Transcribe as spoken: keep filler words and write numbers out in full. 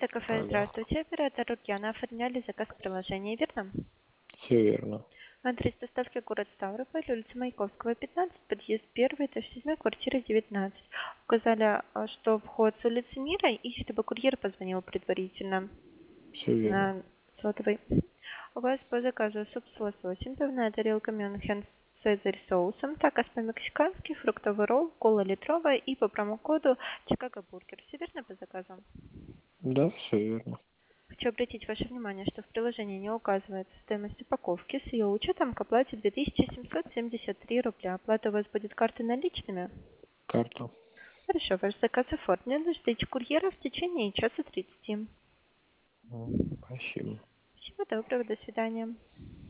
Кафе, Алло, здравствуйте. Оператор Рукьяна. Оформляли заказ в приложении, верно? все верно. Адрес доставки город Ставрополь, улица Маяковского, пятнадцать, подъезд один, этаж семь, квартира девятнадцать. Указали, а, что вход с улицы Мира, и чтобы курьер позвонил предварительно Все верно. на сотовый. У вас по заказу суп с лососем, пивная тарелка Мюнхен с цезарь соусом, такос по-мексикански, фруктовый ролл, кола литровая и по промокоду Чикаго Бургер. Все верно по заказу? Да, все верно. Хочу обратить ваше внимание, что в приложении не указывается стоимость упаковки. С ее учетом к оплате две тысячи семьсот семьдесят три рубля. Оплата у вас будет картой наличными? Карту. Хорошо, ваш заказ оформлен. Ждите курьера в течение часа тридцати. М, Спасибо. Всего доброго, до свидания.